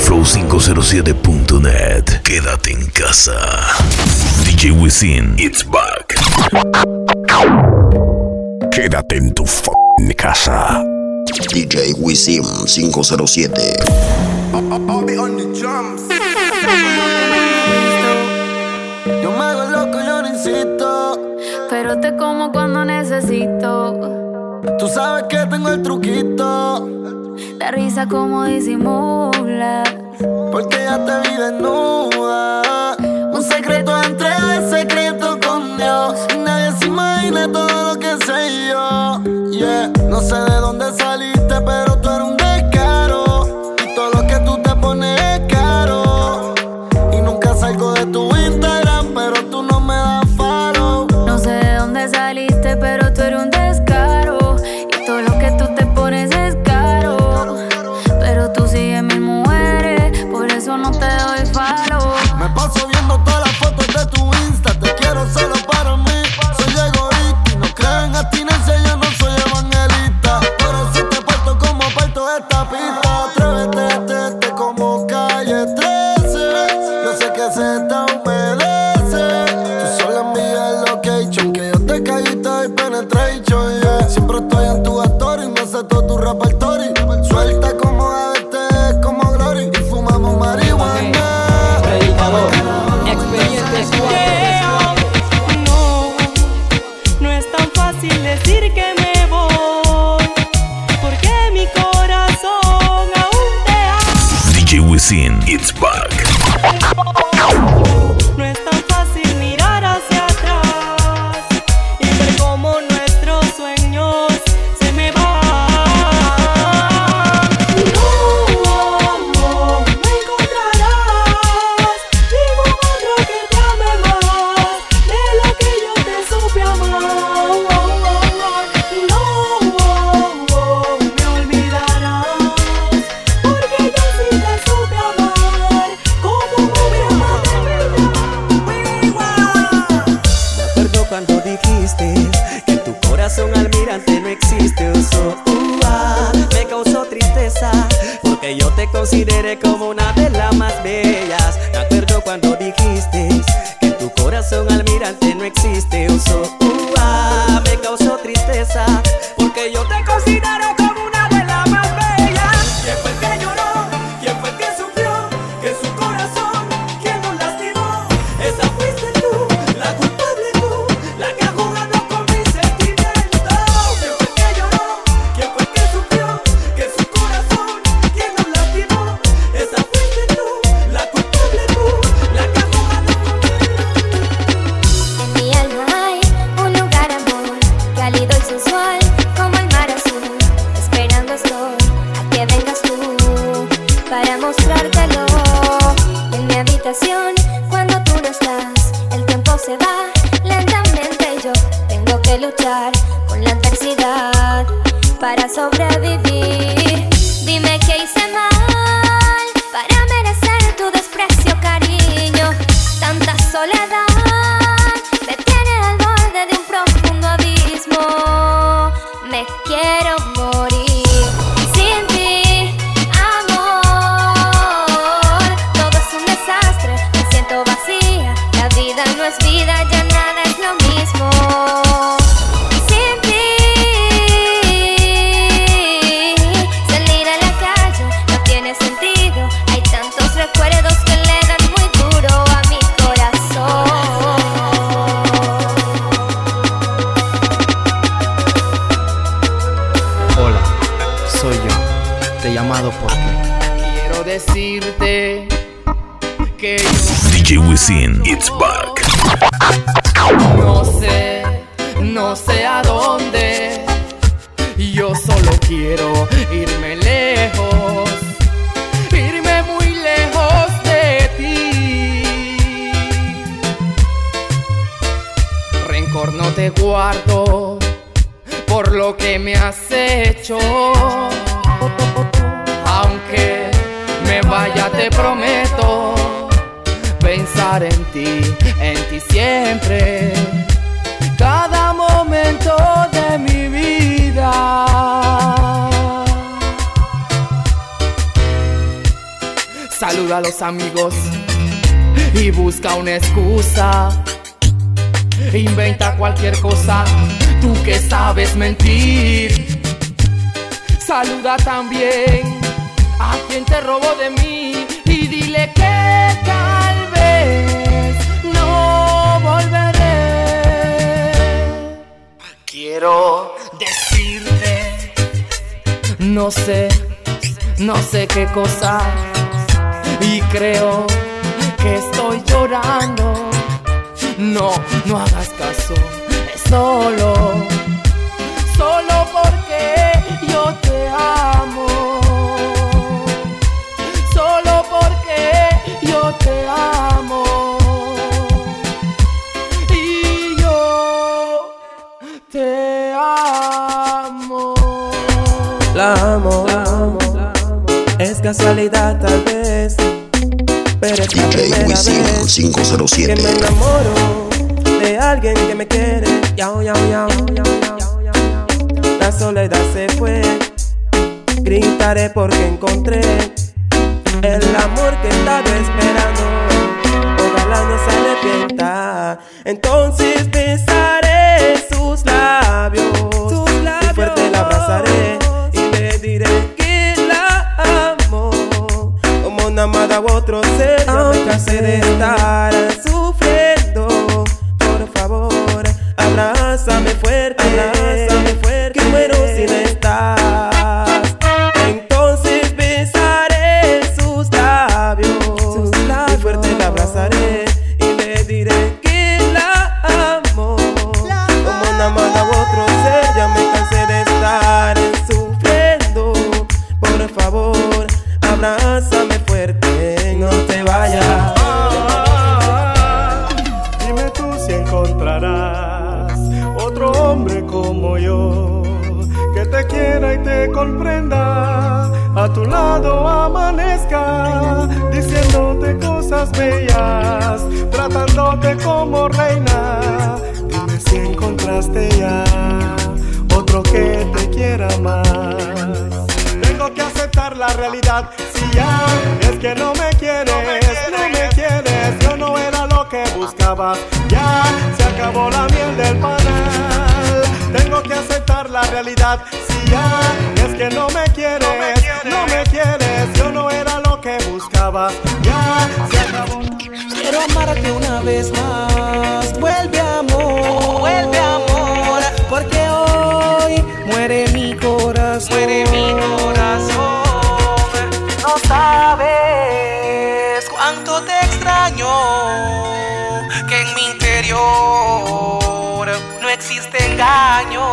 flow507.net. Quédate en casa. DJ Wisin, it's back. Quédate en tu f***ing casa. DJ Wisin 507. I'll be on the drums. Yo me hago loco, yo no insisto, pero te como cuando necesito. tú sabes que tengo el truquito, La risa como disimulas, porque ya te vi desnuda. Un secreto entre secreto con Dios, y nadie se imagina todo lo que sé yo. Yeah, no sé de dónde saliste, pero tú eres un descaro, y todo lo que tú te pones es caro. Y nunca salgo de tu Instagram, pero tú no me das follow. no sé de dónde saliste, pero tú eres un descaro. Y todo lo que tú te pones es caro, pero tú sigues mis mujeres, por eso no te doy follow. Me paso viendo todas las fotos de tu Insta, te quiero solo para mí. Soy egoísta y no creo en abstinencia, yo no soy evangelista. Pero si te parto como parto esta pista, atrévete como calle 13. Yo sé que se te humedece, tú solo envías location, que yo te callo y te doy penetration, yeah. Siempre estoy en tu story, me sé todo tu repertorio. Suelta como ABT, como Glory, y fumamos marihuana. No es tan fácil decir que me voy, porque mi corazón aún te ama. DJ Wisin, it's back. No es tan fácil mirar hacia atrás y ver cómo nuestros sueños se me van. No me encontrarás ningún otro que te ame más de lo que yo te supe amar. No me olvidarás, porque yo sí te supe amar como me amaste. Me acuerdo cuando dijiste que tu corazón almirante no existe. Me causó tristeza porque yo te consideré como una de las más bellas. Me acuerdo cuando dijiste que tu corazón almirante no existe. Me causó tristeza porque yo te considero como una de las más bellas. ¿Quién fue el que lloró? ¿Quién fue el que sufrió? Que su corazón, ¿quién nos lastimó? Esa fuiste tú, la culpable tú, la que ha jugado con mis sentimientos. ¿Quién fue el que lloró? ¿Quién fue el que sufrió? Que su corazón, ¿quién nos lastimó? Esa fuiste tú, la culpable tú, la que ha jugado con mis sentimientos. En mi alma hay un lugar, amor, cálido y sensual, como el mar azul. Esperando estoy a que vengas tú para mostrártelo. En mi habitación, cuando tú no estás, el tiempo se va lentamente y yo tengo que luchar con la adversidad para sobrevivir. Dime qué hice mal para merecer tu desprecio, cariño. Tanta soledad me tiene al borde de un profundo abismo. Me quiero morir sin ti, amor. Todo es un desastre, me siento vacía. La vida no es vida, ya nada es lo mismo. Sin ti, salir a la calle no tiene sentido. Hay tantos recuerdos que le dan muy duro a mi corazón. Hola, soy yo. Te he llamado porque Quiero decirte que yo DJ Wisin, it's back. no sé a dónde. Yo solo quiero irme lejos, irme muy lejos de ti. Rencor no te guardo por lo que me has hecho. Aunque me vaya, te prometo pensar en ti siempre, cada momento de mi vida. Saluda a los amigos y busca una excusa. Inventa cualquier cosa, tú que sabes mentir. Saluda también a quien te robó de mí y dile que tal vez no volveré. Quiero decirte, no sé qué cosa, y creo que estoy llorando. No hagas caso, es solo porque yo te amo. Solo porque yo te amo. Y yo te amo. La amo. Es casualidad tal vez, pero es la primera vez 507 que me enamoro de alguien que me quiere. Yao, yao, yao, yao, yao, yao. La soledad se fue, gritaré porque encontré el amor que estaba esperando. Ojalá no se arrepienta. Entonces besaré sus labios y fuerte la abrazaré y le diré que la amo como una amada u otro ser. Ya me cansé de estar sufriendo. Por favor, abrázame fuerte, que muero si no estás. Entonces besaré sus labios y fuerte la abrazaré y le diré que la amo como una amada u otro ser. Ya me cansé de estar sufriendo. Por favor, abrázame fuerte, no te vayas. Dime tú si encontrarás otro hombre como yo, que te quiera y te comprenda, a tu lado amanezca, diciéndote cosas bellas, tratándote como reina. Dime si encontraste ya otro que te quiera más. Tengo que aceptar la realidad, si ya es que no me quieres, yo no era lo que buscaba, ya se acabó la miel del panal. Tengo que aceptar la realidad, si ya es que no me quieres, yo no era lo que buscaba, ya se acabó. Quiero amarte una vez más, vuelve amor, porque hoy muere mi corazón, No sabes cuánto te extraño, que en mi interior no existe engaño.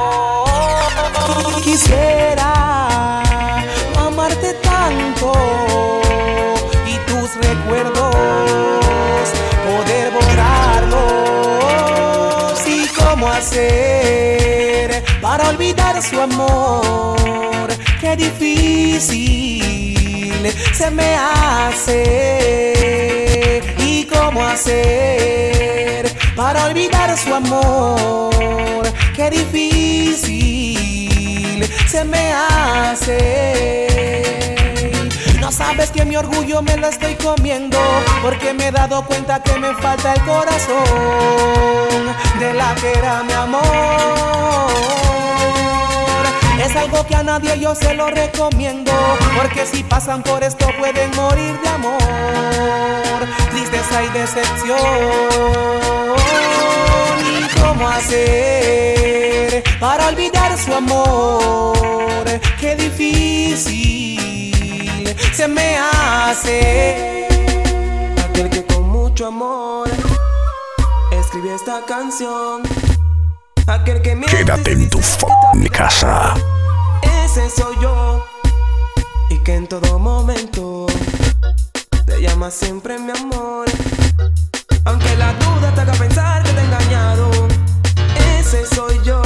Quisiera amarte tanto y tus recuerdos poder borrarlos. ¿Y cómo hacer para olvidar su amor? Qué difícil se me hace. ¿Y cómo hacer para olvidar su amor? Qué difícil se me hace. No sabes que mi orgullo me lo estoy comiendo, porque me he dado cuenta que me falta el corazón de la que era mi amor. Es algo que a nadie yo se lo recomiendo, porque si pasan por esto pueden morir de amor, tristeza y decepción. ¿Y cómo hacer para olvidar su amor? Qué difícil se me hace. Aquel que con mucho amor escribió esta canción, aquel que me Quédate en tu casa. Ese soy yo, y que en todo momento te llama siempre mi amor. Aunque la duda te haga pensar que te he engañado, ese soy yo,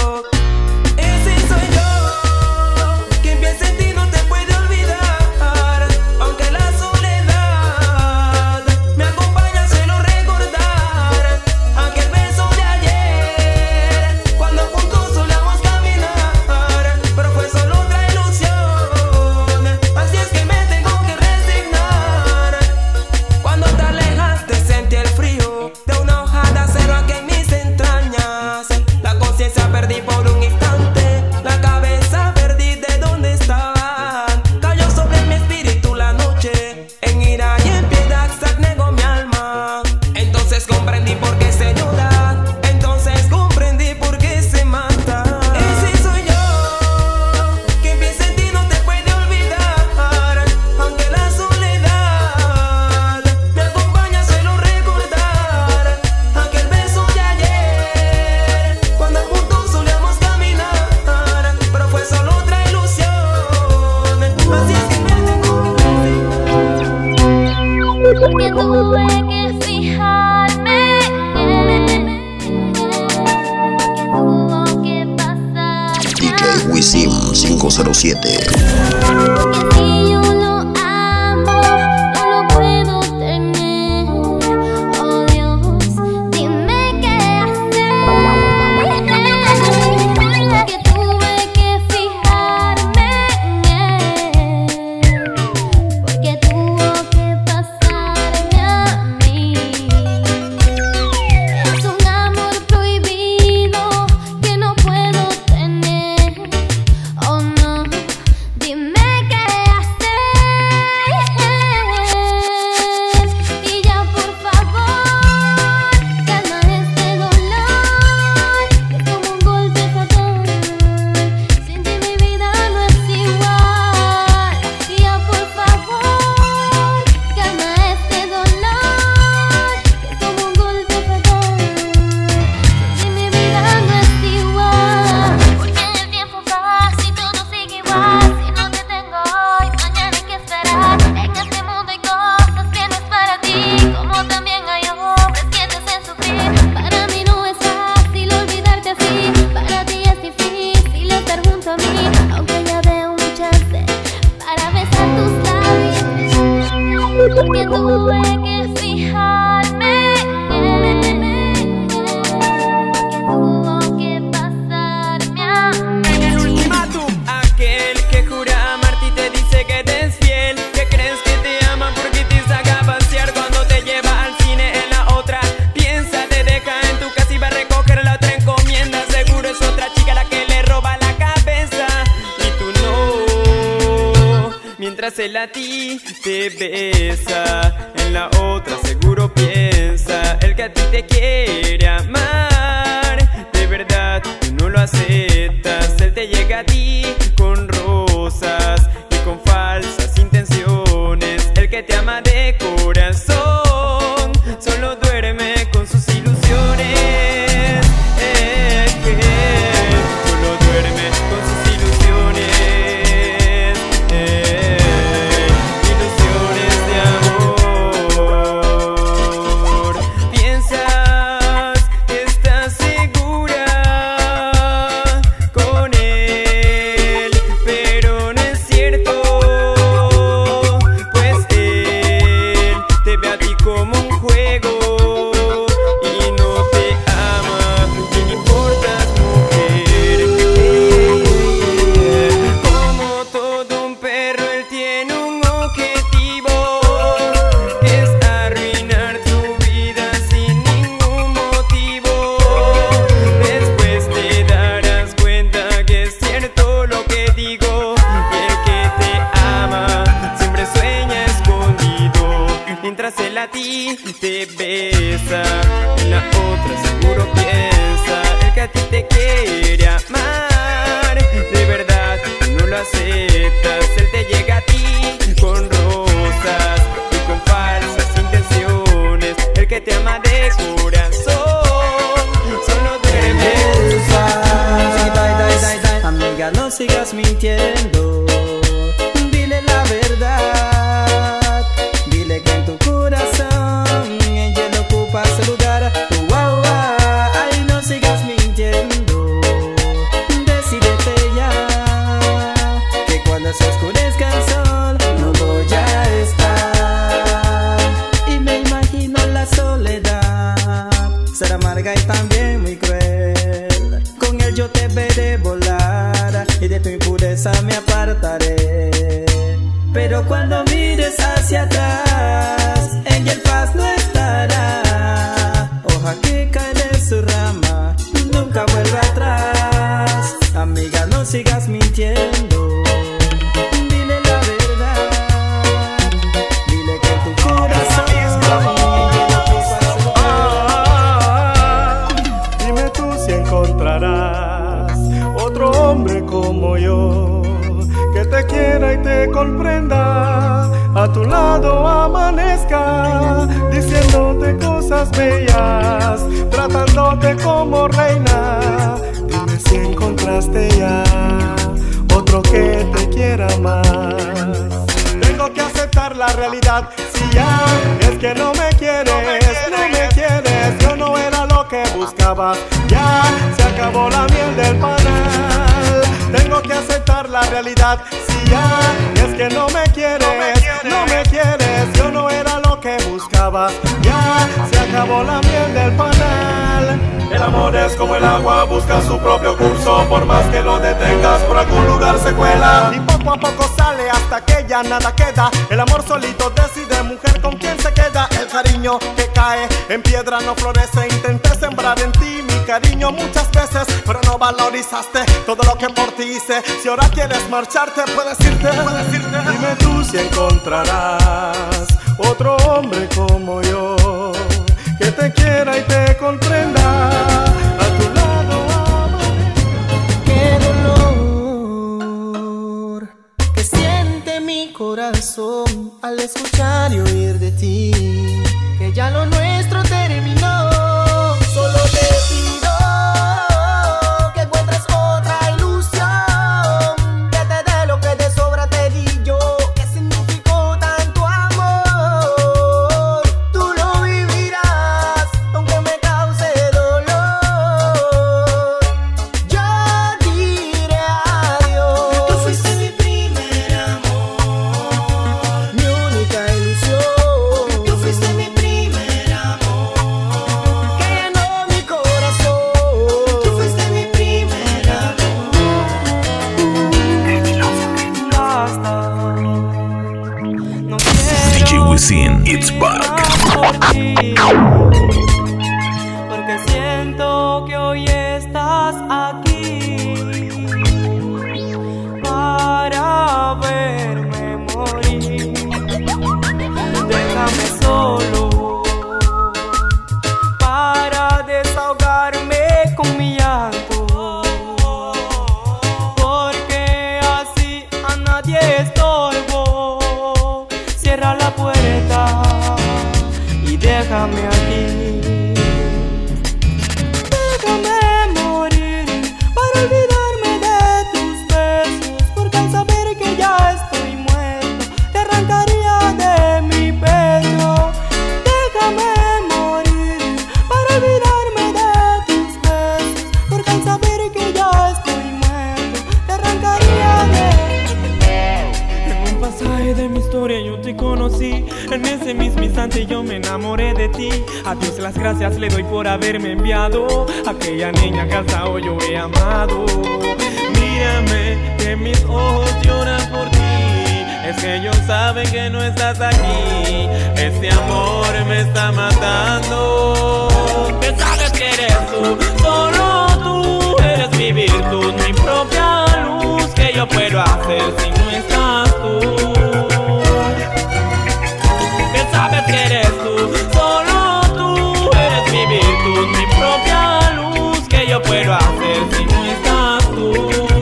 quien piensa en ti no te puede olvidar. Aunque la soledad me acompaña, suelo recordar aquel beso de ayer, cuando juntos solíamos caminar, pero fue solo otra ilusión. Así es que me tengo que resignar porque tuve que fijarme en él, porque tuvo que pasar. DJ Wisin 507. Porque si yo lo amo, no lo puedo tener. Oh Dios, dime qué hacer. Porque tuve que fijarme en él, porque tuvo que pasarme a mí. Es un amor prohibido que no puedo tener. Oh no, dime qué hacer. Y ya por favor, calma este dolor, que es como un golpe fatal. Sin ti mi vida no es igual. Y ya por favor, calma este dolor, que es como un golpe fatal. Sin ti mi vida no es igual. Porque el tiempo pasa y todo sigue igual. Si no te tengo hoy, mañana hay que esperar. En este mundo hay cosas que no es para ti, como también hay hombres que te hacen sufrir. Para mí no es fácil olvidarte así, para ti es difícil estar junto a mí, aunque ya veo un chance para besar tus labios. Porque tuve que fijarme en él, porque tuvo que pasarme a mí. Aquel que jura amarte y te dice que te es fiel, que crees que te ama porque te saca a pasear cuando te lleva al cine. En la otra piensa, te deja en tu casa y va a recoger la otra encomienda. Seguro es otra chica la que le roba la cabeza y tú no, mientras él a ti te besa. En la otra seguro piensa el que a ti te quiere amar. De verdad tú no lo aceptas. Él te llega a ti con rosas y con falsas intenciones. El que te ama de corazón solo duerme con sus ilusiones. Solo duerme con sus ilusiones. Ilusiones de amor. Piensas que estás segura con él, pero no es cierto, pues él te ve a ti como un juego y no te ama. ¿Qué le importas, mujer? Como todo un perro, él tiene un objetivo, que es arruinar tu vida sin ningún motivo. Después te darás cuenta que es cierto lo que digo, y el que te ama siempre sueña escondido. Mientras él a ti te besa, en la otra seguro piensa el que a ti te quiere amar. De verdad tú no lo aceptas. Él te llega a ti con rosas y con falsas intenciones. El que te ama de corazón solo duerme. Amiga, no sigas mintiendo. Dile la verdad. Dile que en tu corazón ella no ocupa su lugar. Ay, no sigas mintiendo. Decídete ya, que cuando se oscurezca el sol no voy a estar. Y me imagino la soledad, será amarga y también muy cruel. Con él yo te veré volar y de tu impureza me apartaré. Pero cuando mires hacia atrás, en el paz no estará. Hoja que cae de su rama, nunca vuelve atrás. Amiga, no sigas mintiendo. Dile la verdad. Dile que tu corazón dime tú si encontrarás otro hombre como yo, que te quiera y te comprenda. A tu lado amanezca, diciéndote cosas bellas, tratándote como reina. Dime si encontraste ya otro que te quiera más. Tengo que aceptar aceptar la realidad. Si ya es que no me quieres, yo no era lo que buscaba. Ya se acabó la miel del panal. Tengo que aceptar la realidad. Si ya es que no me quieres, yo no era lo que buscaba. Ya se acabó la miel del panal. El amor es como el agua, busca su propio curso. Por más que lo detengas, por algún lugar se cuela. Y poco a poco sale hasta que ya nada queda. El amor solito decide, mujer, con quién se queda. El cariño que cae en piedra no florece. Intenté sembrar en ti mi cariño muchas veces, pero no valorizaste todo lo que por ti hice. Si ahora quieres marcharte, puedes irte. Dime tú si encontrarás otro hombre como yo, que te quiera y te comprenda. A tu lado qué dolor que siente mi corazón al escuchar y oír de ti que ya lo nuestro terminó. Solo te pido que encuentres otra ilusión, que te dé lo que de sobra te di yo, que significó tanto amor. Tú lo vivirás aunque me cause dolor. Yo diré adiós. Tú fuiste mi primer amor, mi única ilusión. Tú fuiste mi primer amor, que llenó mi corazón. Tú fuiste mi primer amor. Basta. No quiero DJ Wisin, it's back. por ti, porque siento que hoy estás aquí para verme morir. Déjame solo para desahogarme con mi llanto, porque así a nadie estorbo. Cierra la puerta y déjame aquí. Déjame morir para olvidarme de tus besos, porque al saber que ya estoy muerto te arrancaría de mi pecho. Déjame morir para olvidarme de tus besos, porque al saber que ya estoy muerto te arrancaría de. En un pasaje de mi historia yo te conocí, en ese mismo instante yo me enamoré de ti. A Dios las gracias le doy por haberme enviado aquella niña que hasta hoy yo he amado. Mírame, que mis ojos lloran por ti, es que ellos saben que no estás aquí. Este amor me está matando. Que sabes que eres tú, solo tú eres mi virtud, mi propia luz. Que yo puedo hacer si no estás tú? Que sabes que eres tú, solo tú eres mi virtud, mi propia luz. Que yo puedo hacer si no estás tú?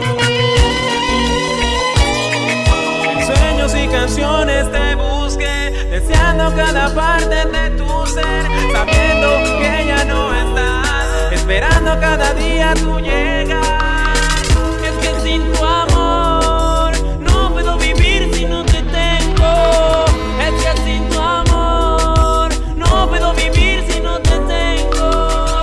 En sueños y canciones te busqué, deseando cada parte de tu ser, sabiendo que ya no estás, esperando cada día tu llegar. Es que sin tu amor no puedo vivir si no te tengo. Es que sin tu amor no puedo vivir si no te tengo.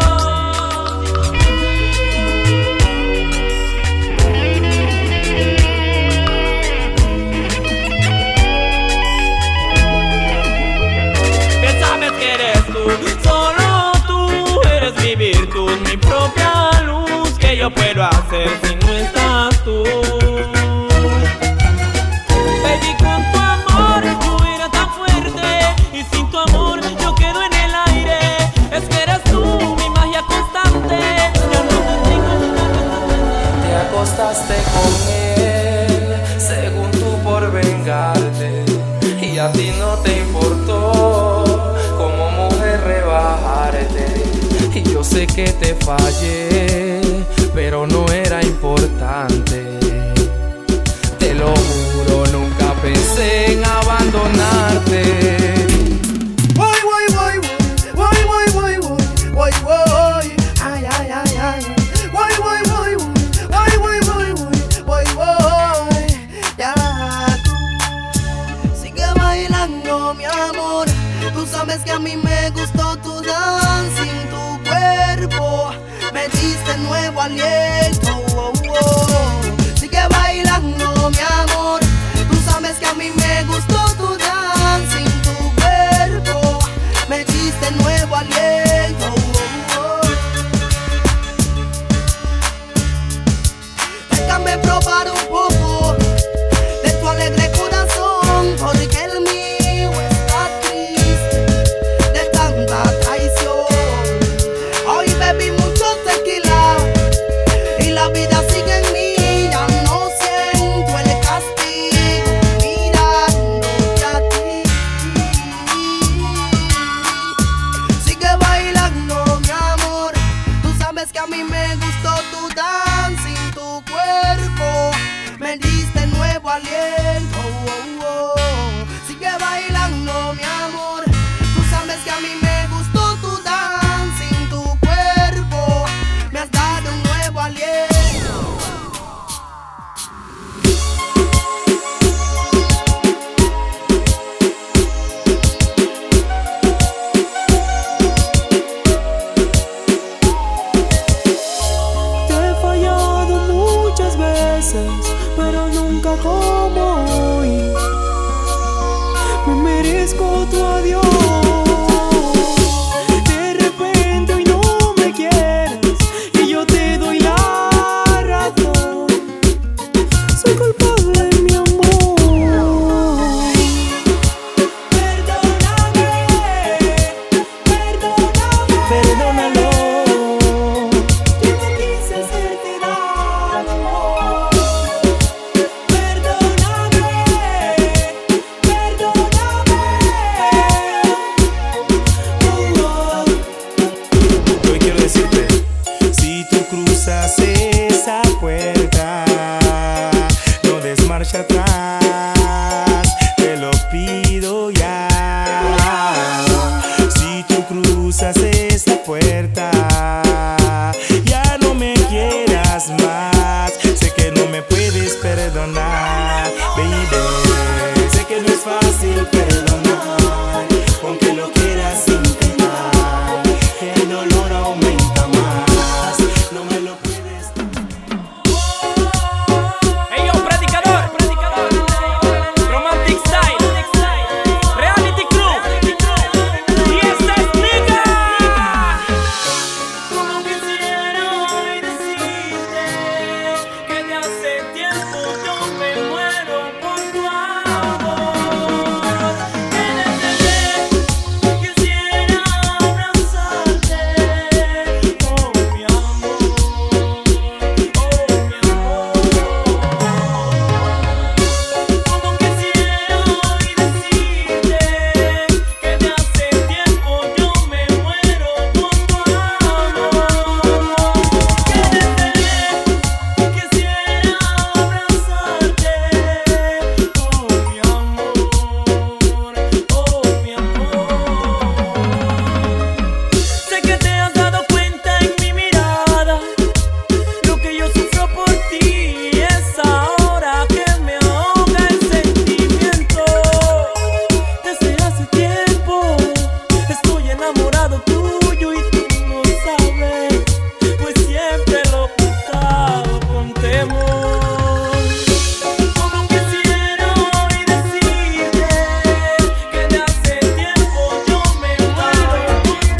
Que sabes que eres tú, solo tú eres mi virtud, mi propia luz. Que yo puedo hacer si no estás tú? Baby, con tu amor yo era tan fuerte, y sin tu amor yo quedo en el aire. Es que eres tú mi magia constante. Ya no te tengo ni nada. Te acostaste con él, según tú por vengarte, y a ti no te importó como mujer rebajarte. Y yo sé que te fallé, pero no era importante. Te lo juro, nunca pensé en abandonarte. Voy, voy, voy, voy, voy, voy, voy, voy, voy, ay, ay, ay, ay. Voy, voy, voy, voy, voy, voy, voy, voy, voy. Ya tú sigue bailando. bailando, mi amor. Tú sabes que a mí me gustó tu dancing, tu cuerpo. Me diste nuevo aliento. Sigue bailando, mi amor. Tú sabes que a mí me gustó tu dancing, tu cuerpo. Me diste nuevo aliento. Déjame probar un poco de tu alegre corazón, porque el mío está triste de tanta traición. Hoy bebí mucho tequila y la vida sigue en mí. Ya no siento el castigo mirándote a ti. Sigue bailando, mi amor. Tú sabes que a mí me gustó tu dancing, tu cuerpo. Me diste nuevo aliento. Sigue bailando, mi amor. Tú sabes que a mí me gustó tu dancing, tu cuerpo. Me has dado un nuevo aliento. Te he fallado muchas veces, pero nunca como hoy. Me merezco tu adiós. De repente hoy no me quieres y yo te doy la razón. Soy culpable, mi amor. Perdónalo. Yo no quise hacerte daño. Hoy quiero decirte, si tú cruzas esa puerta, no des marcha atrás, te lo pido ya. Si tú cruzas esa puerta, ya no me quieras más. Sé que no me puedes perdonar, baby. Sé que no es fácil perdonar, aunque lo quieras intentar. El dolor aumenta más, no me lo puedes. Hey yo, predicador, Romantic Style, Reality Crew, y esta es Nigga. Como quisiera hoy decirte que de hace tiempo yo me muero por tu amor. Quisiera abrazarte, oh mi amor, como quisiera hoy decirte que de hace tiempo yo me muero por tu amor. Quisiera abrazarte, oh mi amor, Sé que te has dado cuenta en mi mirada lo que yo sufro por ti. Es ahora que me ahoga el sentimiento. Desde hace tiempo estoy enamorado tuyo y tú lo sabes, pues siempre lo he ocultado con temor. Como quisiera hoy decirte que de hace tiempo yo me muero por tu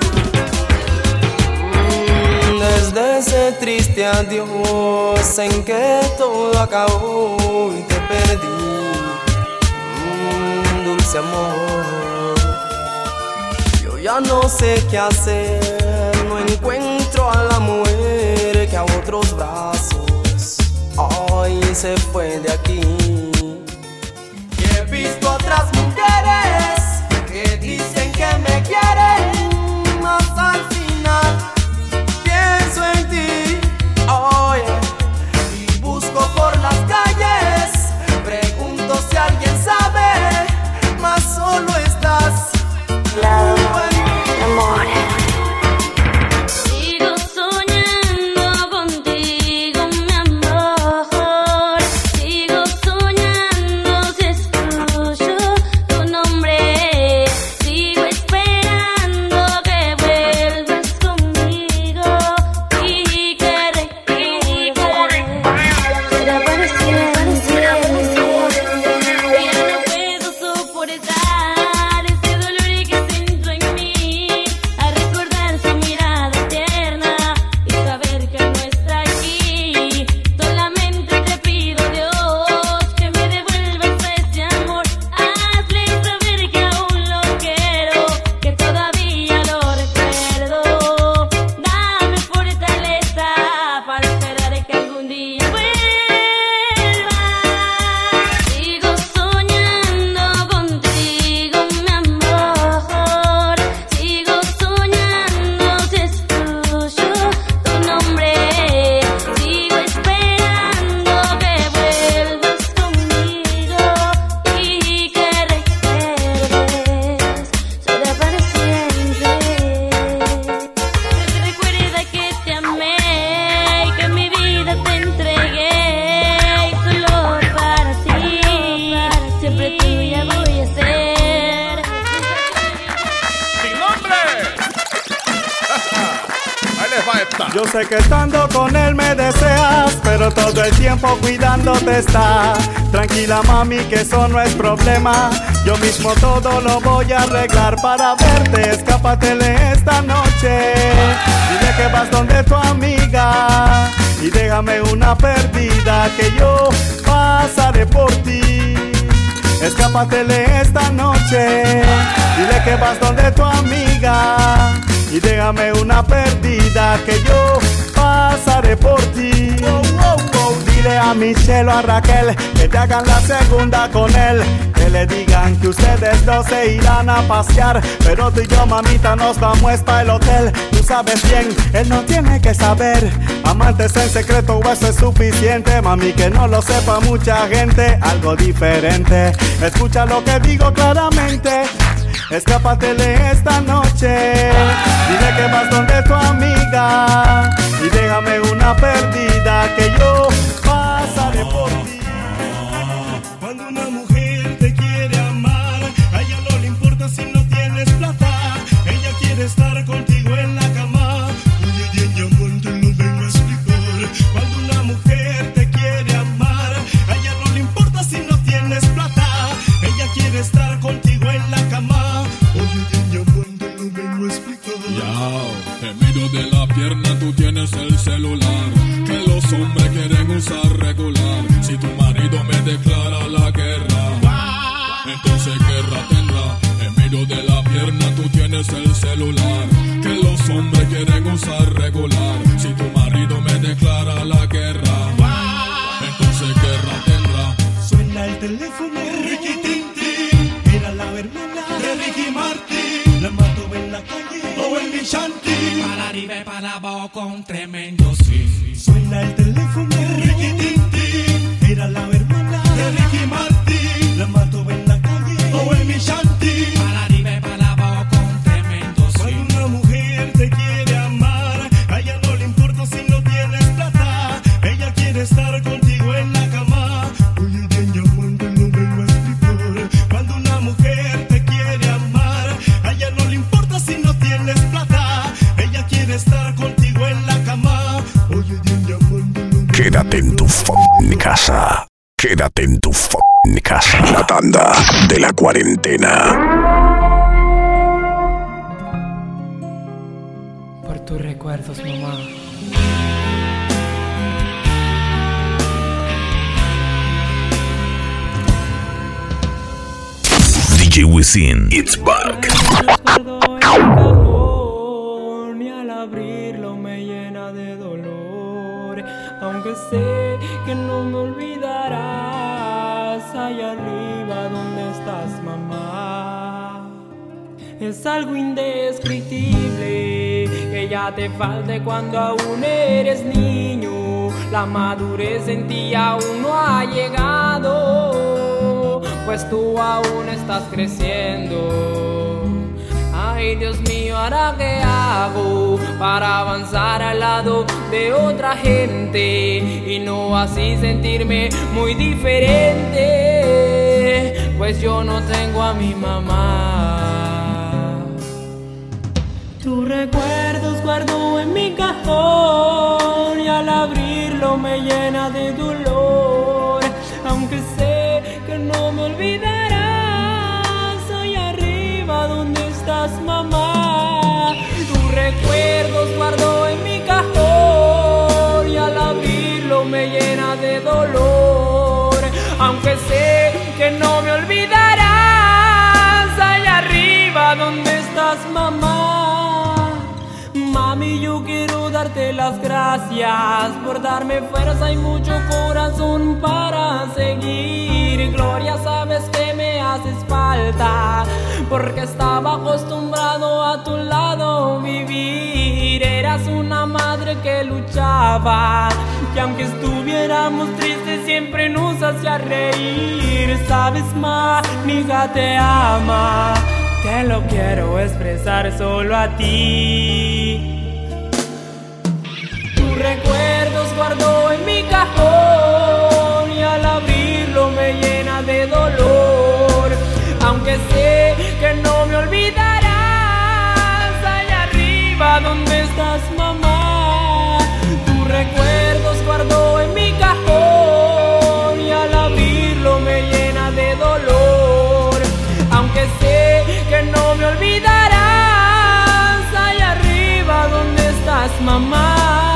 amor. Desde ese triste adiós en que todo acabó y te perdí, dulce amor. Yo ya no sé qué hacer, no encuentro a la mujer que a otros brazos hoy se fue de aquí. Y he visto otras mujeres que dicen que me quieren, mas al final pienso en ti, oye, y busco por las calles, pregunto si alguien sabe, mas solo estás tú en mi amor. Sigo soñando contigo, mi amor. Sigo soñando si escucho olvidar ese dolor que siento en mí, a recordar su mirada tierna y saber que no está aquí. Solamente te pido, Dios, que me devuelvas ese amor. Hazle saber que aún lo quiero, que todavía lo recuerdo. Dame fortaleza para esperar que algún día vuelva. Sigo soñando contigo, mi amor. Sigo soñando si escucho tu nombre. Sigo esperando que vuelvas conmigo y que recuerdes será para siempre. Recuerda que te amé y que mi vida te entregué y solo para ti. Siempre tuya voy a ser. ¡Mi nombre! Ahí les va esta. Yo sé que estando con él me deseas, pero todo el tiempo cuidándote está. Tranquila mami, que eso no es problema. Yo mismo todo lo voy a arreglar para verte. Escápatele esta noche. Dile que vas donde tu amiga y déjame una perdida, que yo pasaré por ti. Escápatele esta noche. Dile que vas donde tu amiga y déjame una perdida, que yo pasaré por ti. Dile a Michelle o a Raquel que te hagan la segunda con él, que le digan que ustedes dos se irán a pasear, pero tú y yo, mamita, nos vamos para el hotel. Tú sabes bien, él no tiene que saber. Amantes en secreto, o eso es suficiente. Mami, que no lo sepa mucha gente, algo diferente. Escucha lo que digo claramente. Escápatele esta noche. Dile que vas donde tu amiga y déjame una perdida, que yo pasaré por ti. Cuando una mujer te quiere amar, a ella no le importa si no tienes plata. Ella quiere estar contigo en la cama. Oye, bien, ya amor, te lo vengo a explicar. Cuando una mujer te quiere amar, a ella no le importa si no tienes plata. Ella quiere estar contigo en la cama. Oye, bien, ya amor, te lo vengo a explicar. En medio de la pierna tú tienes el celular, que los hombres quieren usar regular. Si tu marido me declara la guerra, entonces guerra tendrá. En medio de la pierna tú tienes el celular, que los hombres quieren usar regular. Si tu marido me declara la guerra, entonces guerra tendrá. Suena el teléfono, Ricky Tintin, era la hermana de Ricky Martin. La mató en la calle o en mi shanty. Para arriba y para abajo con tremendo sí. Suena el teléfono, Ricky Tintin, era la hermana de Ricky Martin. La mató en la calle o en mi shanty. Para arriba y para abajo con tremendo sí. Cuando una mujer te quiere amar, a ella no le importa si no tienes plata. Ella quiere estar contigo en la cama. Oye, bien, ya cuando lo vengo a explicar. Cuando una mujer te quiere amar, a ella no le importa si no tienes plata. Ella quiere estar contigo en la cama. Oye, bien, ya cuando lo vengo. Quédate en tu f***ing casa. Quédate en tu f***ing casa. La tanda de la cuarentena. Por tus recuerdos, mamá. DJ Wisin, it's back. Y al abrirlo me llena de dolor, aunque sé que no me olvidarás allá arriba donde estás, mamá. Es algo indescriptible que ya te falte cuando aún eres niño. La madurez en ti aún no ha llegado, pues tú aún estás creciendo. Ay, Dios mío, ¿ahora qué hago para avanzar al lado de otra gente y no así sentirme muy diferente? Pues yo no tengo a mi mamá. Tus recuerdos guardo en mi cajón y al abrirlo me llena de dolor, aunque sé que no me olvidarás doy las gracias por darme fuerza y mucho corazón para seguir. Gloria, sabes que me haces falta, porque estaba acostumbrado a tu lado vivir. Eras una madre que luchaba, que aunque estuviéramos tristes siempre nos hacía reír. Sabes, ma, mi hija te ama, te lo quiero expresar solo a ti. Tus recuerdos guardo en mi cajón y al abrirlo me llena de dolor. Aunque sé que no me olvidarás, allá arriba donde estás, mamá. Tus recuerdos guardo en mi cajón y al abrirlo me llena de dolor. Aunque sé que no me olvidarás, allá arriba donde estás, mamá.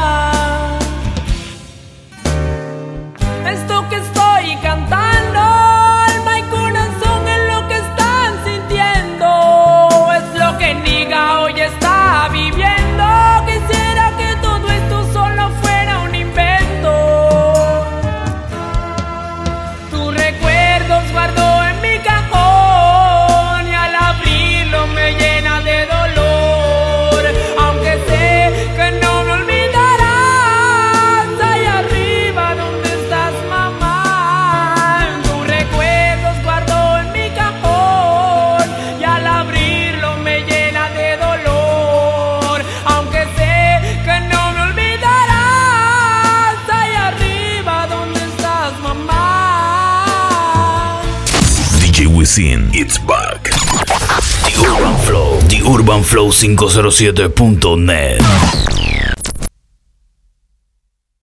Esto que estoy cantando, alma y corazón es lo que están sintiendo, es lo que Niga hoy está viviendo. Quisiera que todo esto solo fuera un invento. Tus recuerdos guardo en mi cajón y al abrirlo me llena de dolor. Aunque sé que no me olvidarás, allá arriba donde estás, mamá. Tus recuerdos guardo en mi cajón y al abrirlo me llena de dolor. Aunque sé que no me olvidarás, allá arriba donde estás, mamá. DJ Wisin, it's back. The Urban Flow, TheUrbanFlow507.net.